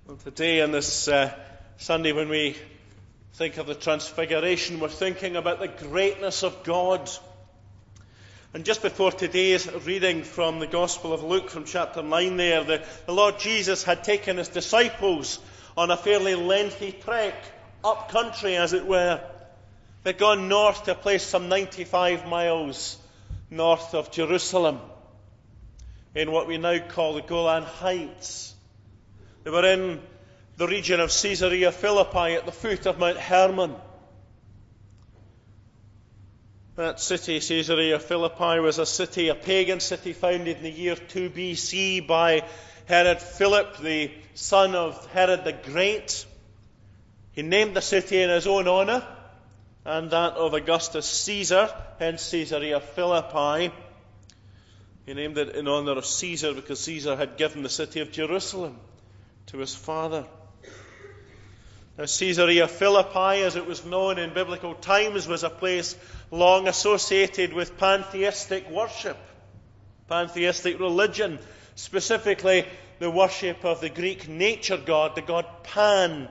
Well, today on this Sunday, when we think of the Transfiguration, we're thinking about the greatness of God. And just before today's reading from the Gospel of Luke, from chapter 9 there, the Lord Jesus had taken his disciples on a fairly lengthy trek, up country as it were. They'd gone north to a place some 95 miles north of Jerusalem, in what we now call the Golan Heights. They were in the region of Caesarea Philippi at the foot of Mount Hermon. That city, Caesarea Philippi, was a pagan city founded in the year 2 BC by Herod Philip, the son of Herod the Great. He named the city in his own honour and that of Augustus Caesar, hence Caesarea Philippi. He named it in honour of Caesar because Caesar had given the city of Jerusalem to his father. Now, Caesarea Philippi, as it was known in biblical times, was a place long associated with pantheistic worship, pantheistic religion, specifically the worship of the Greek nature god, the god Pan,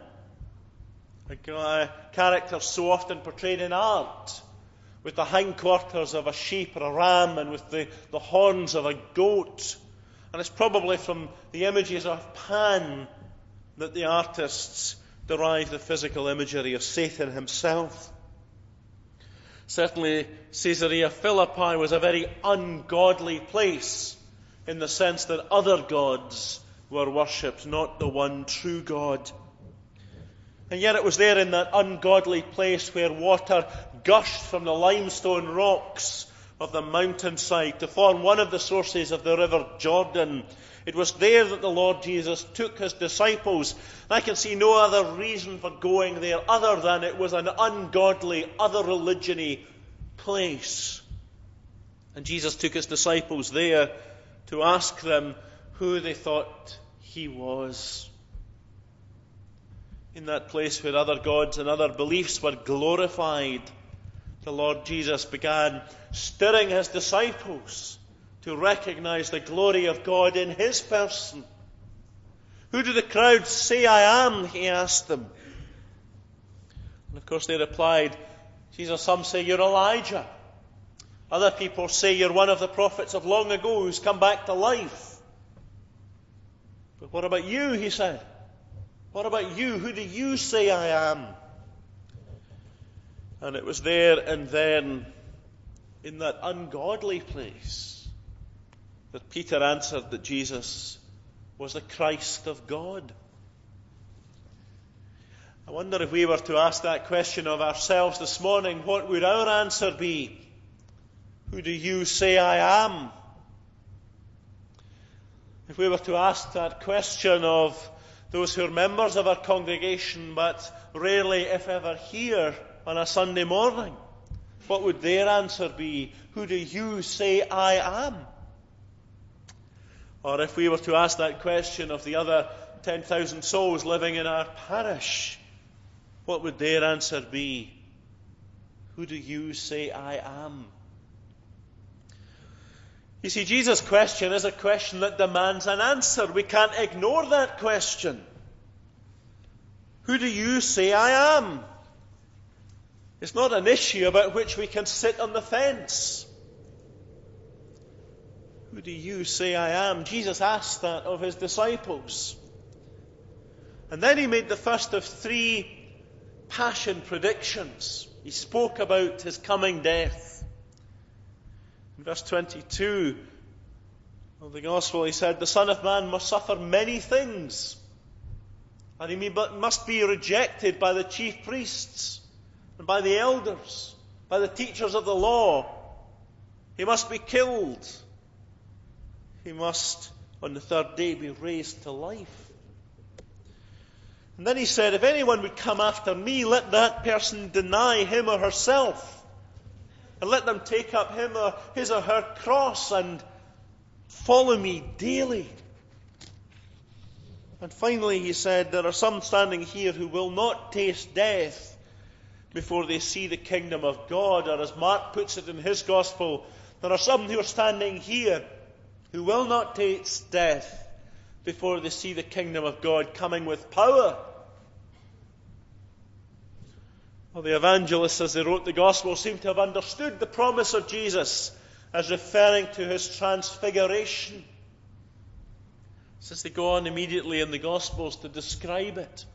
a character so often portrayed in art, with the hindquarters of a sheep or a ram and with the horns of a goat. And it's probably from the images of Pan that the artists derived the physical imagery of Satan himself. Certainly, Caesarea Philippi was a very ungodly place in the sense that other gods were worshipped, not the one true God. And yet it was there in that ungodly place where water gushed from the limestone rocks of the mountainside to form one of the sources of the river Jordan. It was there that the Lord Jesus took his disciples. And I can see no other reason for going there other than it was an ungodly, other religion-y place. And Jesus took his disciples there to ask them who they thought he was. In that place where other gods and other beliefs were glorified, the Lord Jesus began stirring his disciples to recognize the glory of God in his person. Who do the crowds say I am? He asked them. And of course they replied, Jesus, some say you're Elijah. Other people say you're one of the prophets of long ago who's come back to life. But what about you? He said. What about you? Who do you say I am? And it was there and then, in that ungodly place, that Peter answered that Jesus was the Christ of God. I wonder if we were to ask that question of ourselves this morning, what would our answer be? Who do you say I am? If we were to ask that question of those who are members of our congregation but rarely, if ever, here on a Sunday morning, what would their answer be? Who do you say I am? Or if we were to ask that question of the other 10,000 souls living in our parish, what would their answer be? Who do you say I am? You see, Jesus' question is a question that demands an answer. We can't ignore that question. Who do you say I am? It's not an issue about which we can sit on the fence. Who do you say I am? Jesus asked that of his disciples. And then he made the first of 3 passion predictions. He spoke about his coming death. In verse 22 of the Gospel, he said, the Son of Man must suffer many things, and he must be rejected by the chief priests and by the elders, by the teachers of the law. He must be killed. He must, on the 3rd day, be raised to life. And then he said, if anyone would come after me, let that person deny him or herself, and let them take up his or her cross and follow me daily. And finally he said, there are some standing here who will not taste death before they see the kingdom of God. Or as Mark puts it in his Gospel, there are some who are standing here who will not taste death before they see the kingdom of God coming with power. Well, the evangelists, as they wrote the gospel, seem to have understood the promise of Jesus as referring to his transfiguration, since they go on immediately in the gospels to describe it.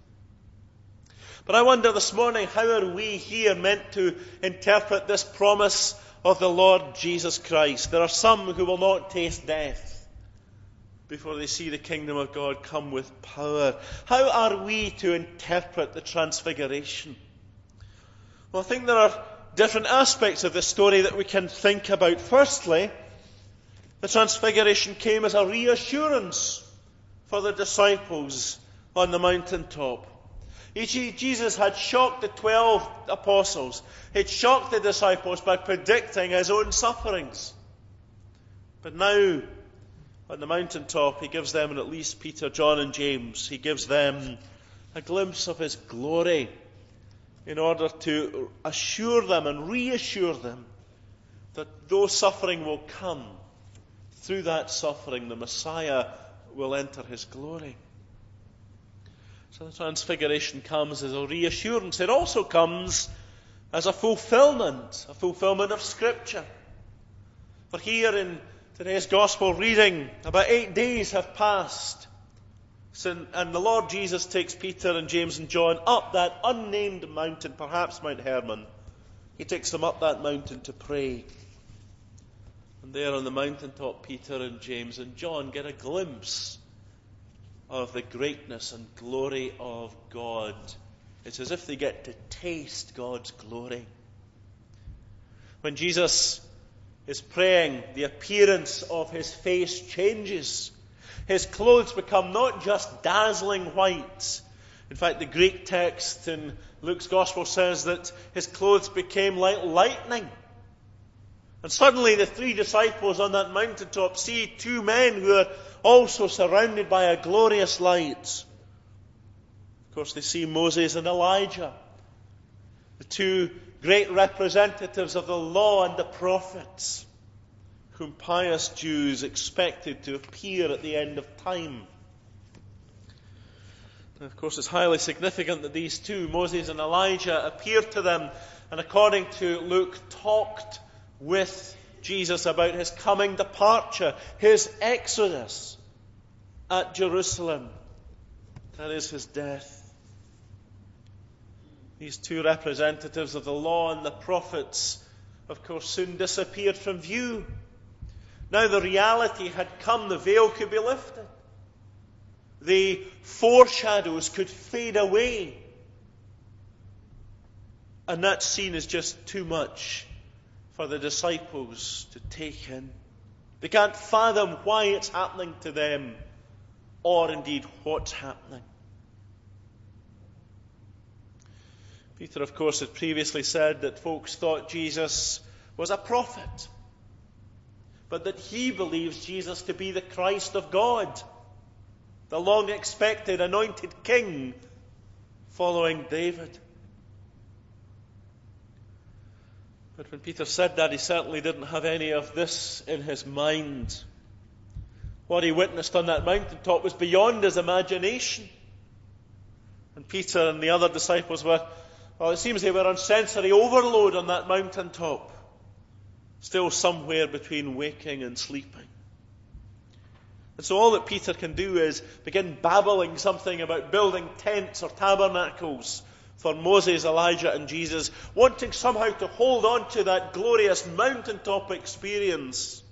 But I wonder this morning, how are we here meant to interpret this promise of the Lord Jesus Christ? There are some who will not taste death before they see the kingdom of God come with power. How are we to interpret the transfiguration? Well, I think there are different aspects of this story that we can think about. Firstly, the transfiguration came as a reassurance for the disciples on the mountaintop. You see, Jesus had shocked the 12 apostles. He'd shocked the disciples by predicting his own sufferings. But now, on the mountaintop, he gives them, and at least Peter, John and James, he gives them a glimpse of his glory, in order to assure them and reassure them that though suffering will come, through that suffering the Messiah will enter his glory. So the transfiguration comes as a reassurance. It also comes as a fulfillment of Scripture. For here in today's Gospel reading, about 8 days have passed, and the Lord Jesus takes Peter and James and John up that unnamed mountain, perhaps Mount Hermon. He takes them up that mountain to pray. And there on the mountaintop, Peter and James and John get a glimpse of the greatness and glory of God. It's as if they get to taste God's glory. When Jesus is praying, the appearance of his face changes. His clothes become not just dazzling white. In fact, the Greek text in Luke's Gospel says that his clothes became like lightning. And suddenly the 3 disciples on that mountaintop see 2 men who are also surrounded by a glorious light. Of course, they see Moses and Elijah, the 2 great representatives of the law and the prophets, whom pious Jews expected to appear at the end of time. And of course, it's highly significant that these 2, Moses and Elijah, appeared to them and, according to Luke, talked with Jesus about his coming departure, his exodus at Jerusalem. That is, his death. These 2 representatives of the law and the prophets, of course, soon disappeared from view. Now the reality had come, the veil could be lifted. The foreshadows could fade away. And that scene is just too much for the disciples to take in. They can't fathom why it's happening to them, or indeed what's happening. Peter, of course, had previously said that folks thought Jesus was a prophet, but that he believes Jesus to be the Christ of God, the long-expected anointed king following David. But when Peter said that, he certainly didn't have any of this in his mind. What he witnessed on that mountaintop was beyond his imagination. And Peter and the other disciples it seems they were on sensory overload on that mountaintop, still somewhere between waking and sleeping. And so all that Peter can do is begin babbling something about building tents or tabernacles for Moses, Elijah and Jesus, wanting somehow to hold on to that glorious mountaintop experience,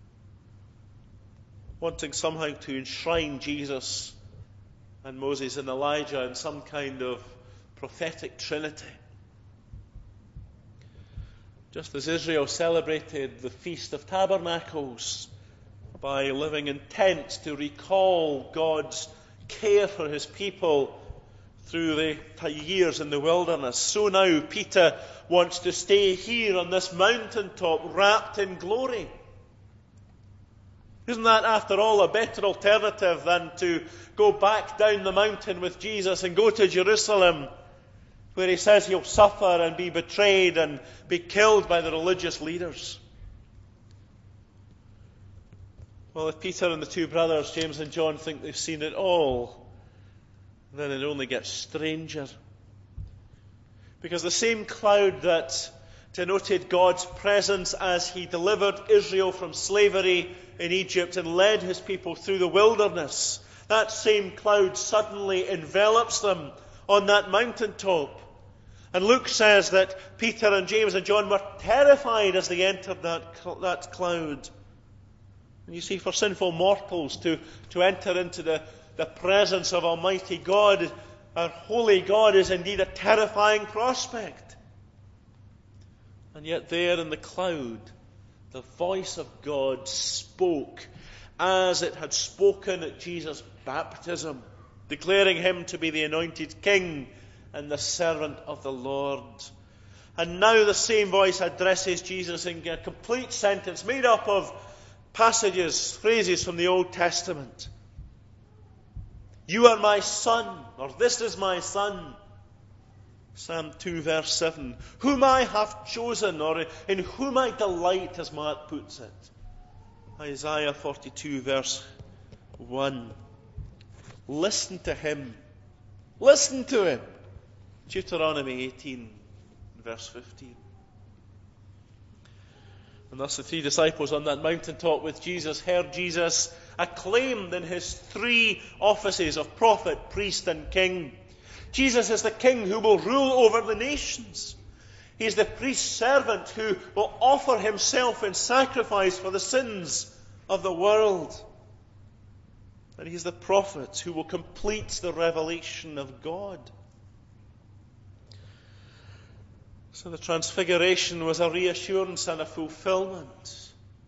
wanting somehow to enshrine Jesus and Moses and Elijah in some kind of prophetic trinity. Just as Israel celebrated the Feast of Tabernacles by living in tents to recall God's care for his people through the years in the wilderness, so now Peter wants to stay here on this mountaintop wrapped in glory. Isn't that, after all, a better alternative than to go back down the mountain with Jesus and go to Jerusalem, where he says he'll suffer and be betrayed and be killed by the religious leaders? Well, if Peter and the two brothers, James and John, think they've seen it all, then it only gets stranger. Because the same cloud that denoted God's presence as he delivered Israel from slavery in Egypt and led his people through the wilderness, that same cloud suddenly envelops them on that mountaintop. And Luke says that Peter and James and John were terrified as they entered that cloud. And you see, for sinful mortals to enter into the presence of Almighty God, our holy God, is indeed a terrifying prospect. And yet there in the cloud, the voice of God spoke as it had spoken at Jesus' baptism, declaring him to be the anointed king and the servant of the Lord. And now the same voice addresses Jesus in a complete sentence made up of passages, phrases from the Old Testament. You are my son, or this is my son. Psalm 2 verse 7. Whom I have chosen, or in whom I delight, as Mark puts it. Isaiah 42 verse 1. Listen to him. Listen to him. Deuteronomy 18 verse 15. And thus the three disciples on that mountaintop with Jesus heard Jesus acclaimed in his three offices of prophet, priest, and king. Jesus is the king who will rule over the nations. He is the priest's servant who will offer himself in sacrifice for the sins of the world. And he is the prophet who will complete the revelation of God. So the transfiguration was a reassurance and a fulfillment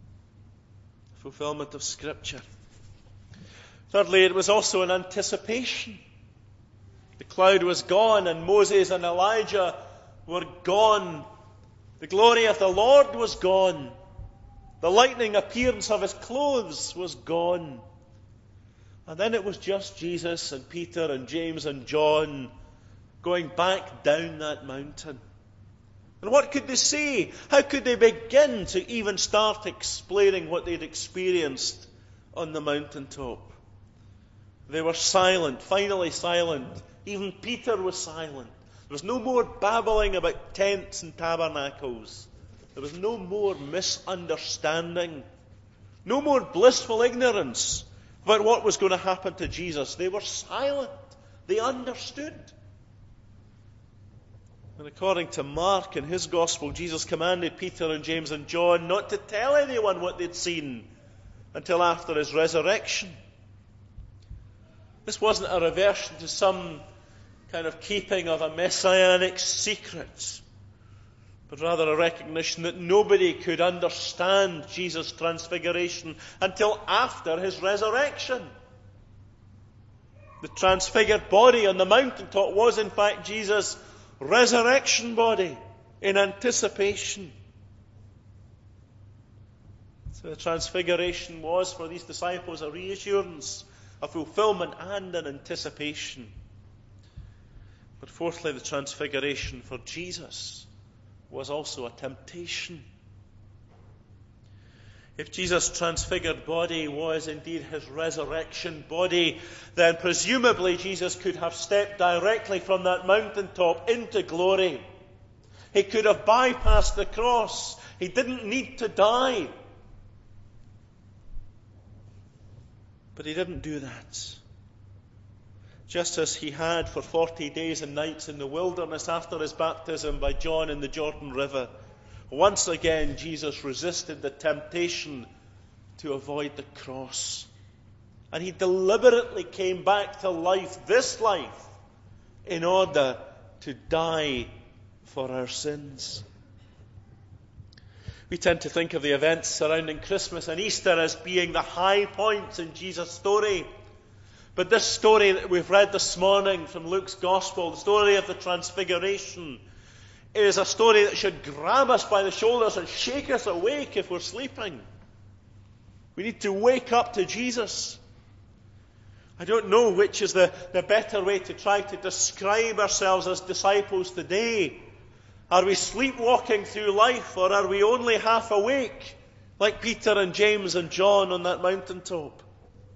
of Scripture. Thirdly, it was also an anticipation. The cloud was gone and Moses and Elijah were gone. The glory of the Lord was gone. The lightning appearance of his clothes was gone. And then it was just Jesus and Peter and James and John going back down that mountain. And what could they say? How could they begin to even start explaining what they'd experienced on the mountaintop? They were silent, finally silent. Even Peter was silent. There was no more babbling about tents and tabernacles. There was no more misunderstanding. No more blissful ignorance about what was going to happen to Jesus. They were silent. They understood. And according to Mark in his Gospel, Jesus commanded Peter and James and John not to tell anyone what they'd seen until after his resurrection. This wasn't a reversion to some kind of keeping of a messianic secret, but rather a recognition that nobody could understand Jesus' transfiguration until after his resurrection. The transfigured body on the mountaintop was in fact Jesus' resurrection body in anticipation. So the transfiguration was for these disciples a reassurance, a fulfillment and an anticipation. But fourthly, the transfiguration for Jesus was also a temptation. If Jesus' transfigured body was indeed his resurrection body, then presumably Jesus could have stepped directly from that mountaintop into glory. He could have bypassed the cross. He didn't need to die. But he didn't do that. Just as he had for 40 days and nights in the wilderness after his baptism by John in the Jordan River, once again Jesus resisted the temptation to avoid the cross. And he deliberately came back to life, this life, in order to die for our sins. We tend to think of the events surrounding Christmas and Easter as being the high points in Jesus' story. But this story that we've read this morning from Luke's Gospel, the story of the Transfiguration, is a story that should grab us by the shoulders and shake us awake if we're sleeping. We need to wake up to Jesus. I don't know which is the better way to try to describe ourselves as disciples today. Are we sleepwalking through life, or are we only half awake, like Peter and James and John on that mountaintop.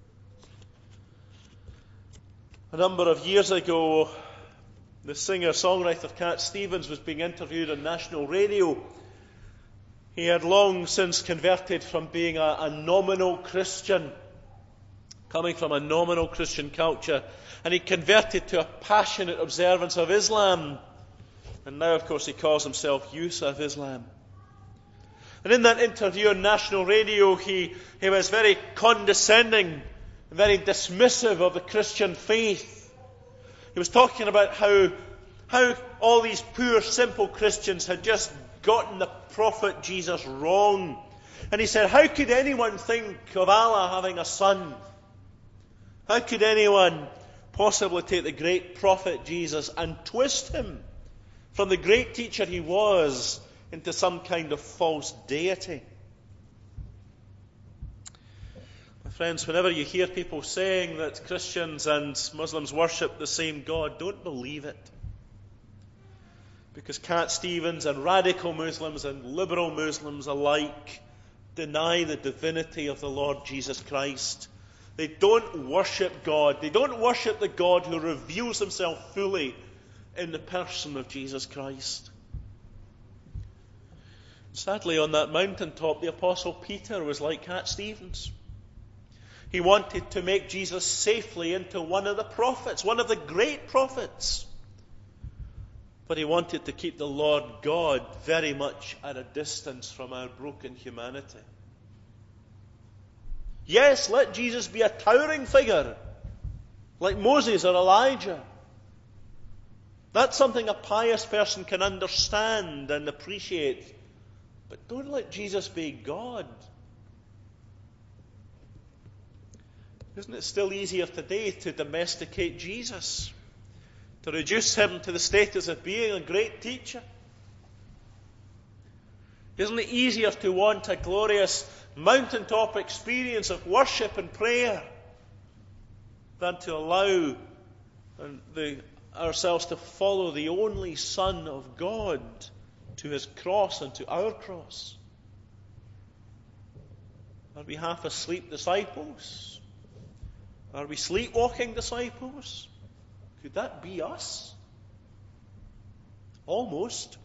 A number of years ago, the singer-songwriter Cat Stevens was being interviewed on national radio. He had long since converted from being a nominal Christian, coming from a nominal Christian culture, and he converted to a passionate observance of Islam. And now, of course, he calls himself Yusuf Islam. And in that interview on national radio, he was very condescending, very dismissive of the Christian faith. He was talking about how all these poor, simple Christians had just gotten the prophet Jesus wrong. And he said, how could anyone think of Allah having a son? How could anyone possibly take the great prophet Jesus and twist him from the great teacher he was into some kind of false deity? My friends, whenever you hear people saying that Christians and Muslims worship the same God, don't believe it. Because Cat Stevens and radical Muslims and liberal Muslims alike deny the divinity of the Lord Jesus Christ. They don't worship God. They don't worship the God who reveals himself fully in the person of Jesus Christ. Sadly, on that mountaintop, the Apostle Peter was like Cat Stevens. He wanted to make Jesus safely into one of the prophets, one of the great prophets. But he wanted to keep the Lord God very much at a distance from our broken humanity. Yes, let Jesus be a towering figure, like Moses or Elijah. That's something a pious person can understand and appreciate. But don't let Jesus be God. Isn't it still easier today to domesticate Jesus? To reduce him to the status of being a great teacher? Isn't it easier to want a glorious mountaintop experience of worship and prayer than to allow ourselves to follow the only Son of God to his cross and to our cross? Are we half asleep disciples? Are we sleepwalking disciples? Could that be us? Almost.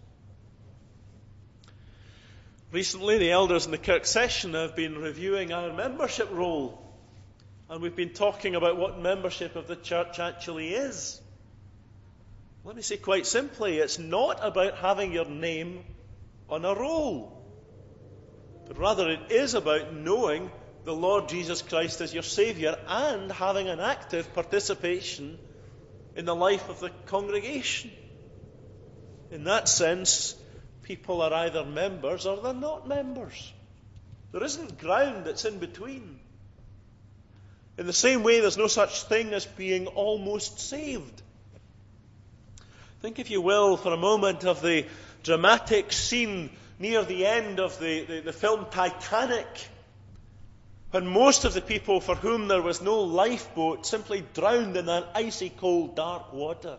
Recently, the elders in the Kirk session have been reviewing our membership roll. And we've been talking about what membership of the church actually is. Let me say quite simply, it's not about having your name on a roll. But rather it is about knowing the Lord Jesus Christ as your Saviour and having an active participation in the life of the congregation. In that sense, people are either members or they're not members. There isn't ground that's in between. In the same way, there's no such thing as being almost saved. Think, if you will, for a moment of the dramatic scene near the end of the film Titanic, when most of the people for whom there was no lifeboat simply drowned in that icy cold dark water.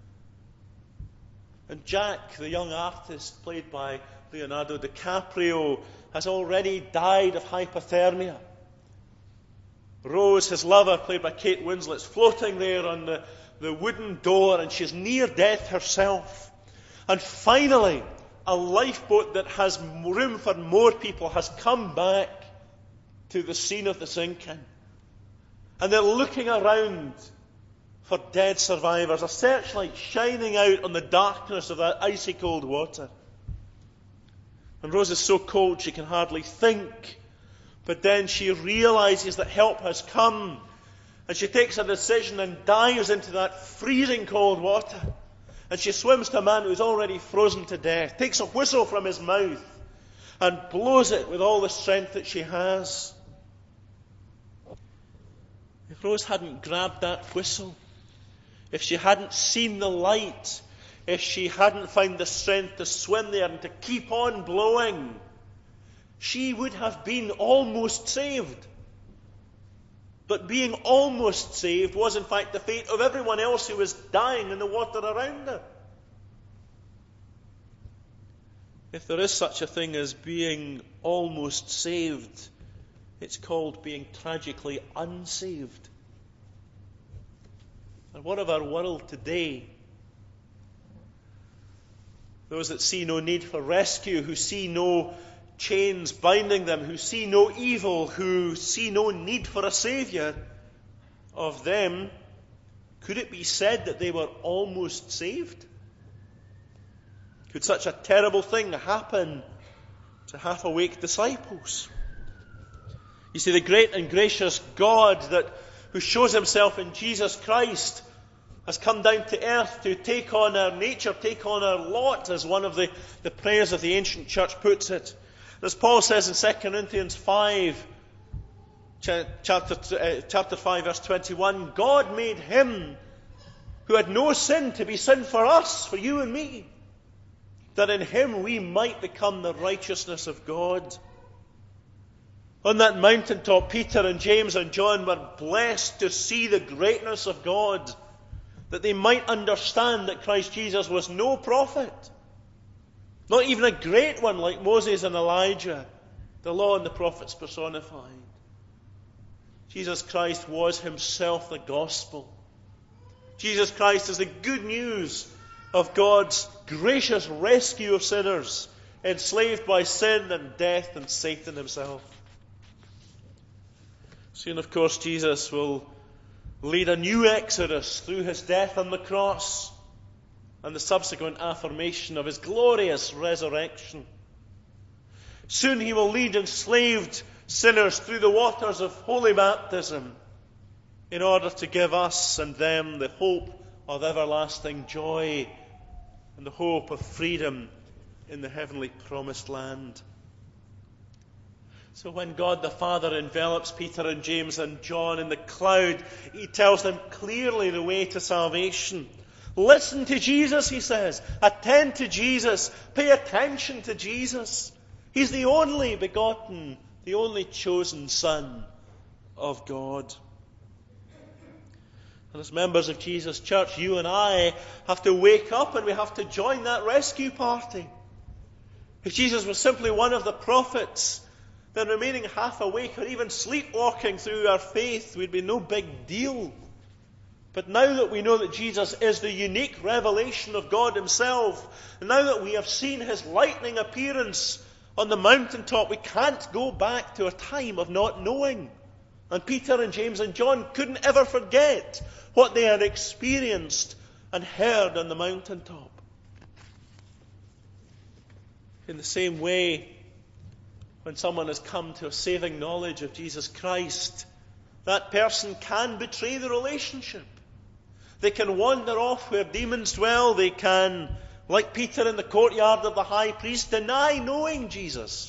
And Jack, the young artist played by Leonardo DiCaprio, has already died of hypothermia. Rose, his lover, played by Kate Winslet, is floating there on the wooden door, and she's near death herself. And finally, a lifeboat that has room for more people has come back to the scene of the sinking. And they're looking around for dead survivors, a searchlight shining out on the darkness of that icy cold water. And Rose is so cold she can hardly think. But then she realizes that help has come. And she takes a decision and dives into that freezing cold water. And she swims to a man who's already frozen to death, takes a whistle from his mouth and blows it with all the strength that she has. If Rose hadn't grabbed that whistle, if she hadn't seen the light, if she hadn't found the strength to swim there and to keep on blowing, she would have been almost saved. But being almost saved was in fact the fate of everyone else who was dying in the water around her. If there is such a thing as being almost saved, it's called being tragically unsaved. And what of our world today? Those that see no need for rescue, who see no chains binding them, who see no evil, who see no need for a Saviour, of them, could it be said that they were almost saved? Could such a terrible thing happen to half-awake disciples? You see, the great and gracious God who shows himself in Jesus Christ has come down to earth to take on our nature, take on our lot, as one of the prayers of the ancient church puts it. As Paul says in 2 Corinthians 5, chapter 5, verse 21, God made him who had no sin to be sin for us, for you and me, that in him we might become the righteousness of God. On that mountaintop, Peter and James and John were blessed to see the greatness of God, that they might understand that Christ Jesus was no prophet, not even a great one like Moses and Elijah, the law and the prophets personified. Jesus Christ was himself the gospel. Jesus Christ is the good news of God's gracious rescue of sinners, enslaved by sin and death and Satan himself. Soon, of course, Jesus will lead a new exodus through his death on the cross and the subsequent affirmation of his glorious resurrection. Soon he will lead enslaved sinners through the waters of holy baptism in order to give us and them the hope of everlasting joy and the hope of freedom in the heavenly promised land. So when God the Father envelops Peter and James and John in the cloud, he tells them clearly the way to salvation. Listen to Jesus, he says. Attend to Jesus. Pay attention to Jesus. He's the only begotten, the only chosen Son of God. And as members of Jesus' church, you and I have to wake up and we have to join that rescue party. If Jesus was simply one of the prophets, then remaining half awake or even sleepwalking through our faith would be no big deal. But now that we know that Jesus is the unique revelation of God himself, and now that we have seen his lightning appearance on the mountaintop, we can't go back to a time of not knowing. And Peter and James and John couldn't ever forget what they had experienced and heard on the mountaintop. In the same way, when someone has come to a saving knowledge of Jesus Christ, that person can betray the relationship. They can wander off where demons dwell. They can, like Peter in the courtyard of the high priest, deny knowing Jesus.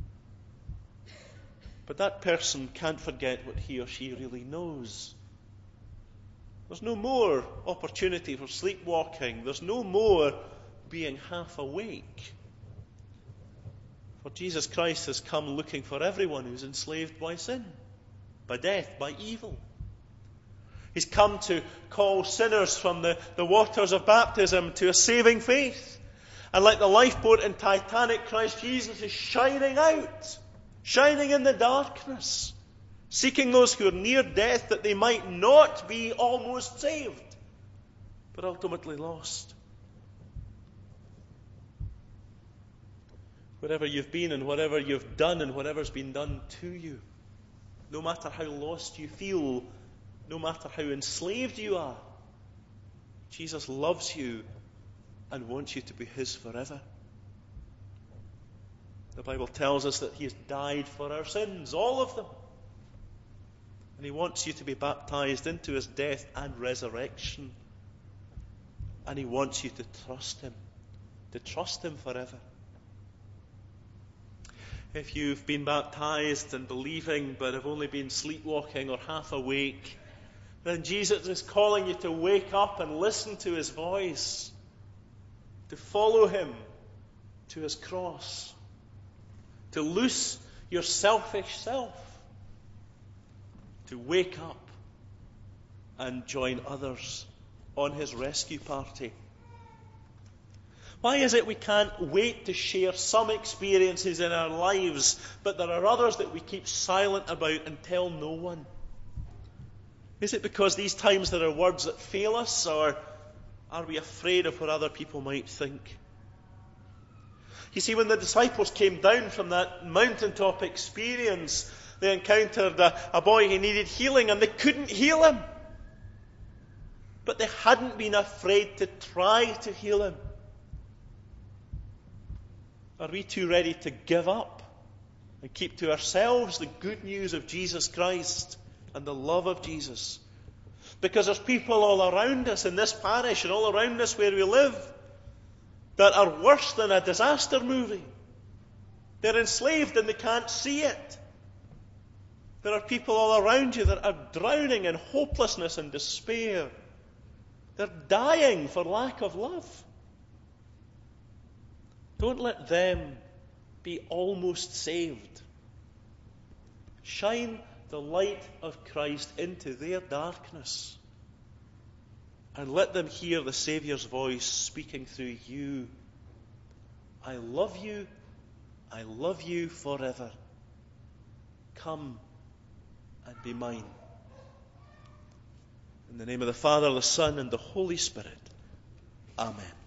But that person can't forget what he or she really knows. There's no more opportunity for sleepwalking. There's no more being half awake. For Jesus Christ has come looking for everyone who's enslaved by sin, by death, by evil. He's come to call sinners from the waters of baptism to a saving faith. And like the lifeboat in Titanic, Christ Jesus is shining out, shining in the darkness, seeking those who are near death that they might not be almost saved, but ultimately lost. Wherever you've been and whatever you've done and whatever's been done to you, no matter how lost you feel, no matter how enslaved you are, Jesus loves you and wants you to be his forever. The Bible tells us that he has died for our sins, all of them. And he wants you to be baptized into his death and resurrection. And he wants you to trust him forever. If you've been baptized and believing but have only been sleepwalking or half awake, then Jesus is calling you to wake up and listen to his voice, to follow him to his cross, to loose your selfish self, to wake up and join others on his rescue party. Why is it we can't wait to share some experiences in our lives, but there are others that we keep silent about and tell no one? Is it because these times there are words that fail us, or are we afraid of what other people might think? You see, when the disciples came down from that mountaintop experience, they encountered a boy who needed healing, and they couldn't heal him. But they hadn't been afraid to try to heal him. Are we too ready to give up and keep to ourselves the good news of Jesus Christ and the love of Jesus? Because there's people all around us in this parish and all around us where we live that are worse than a disaster movie. They're enslaved and they can't see it. There are people all around you that are drowning in hopelessness and despair. They're dying for lack of love. Don't let them be almost saved. Shine the light of Christ into their darkness, and let them hear the Saviour's voice speaking through you. I love you forever. Come and be mine. In the name of the Father, the Son, and the Holy Spirit. Amen.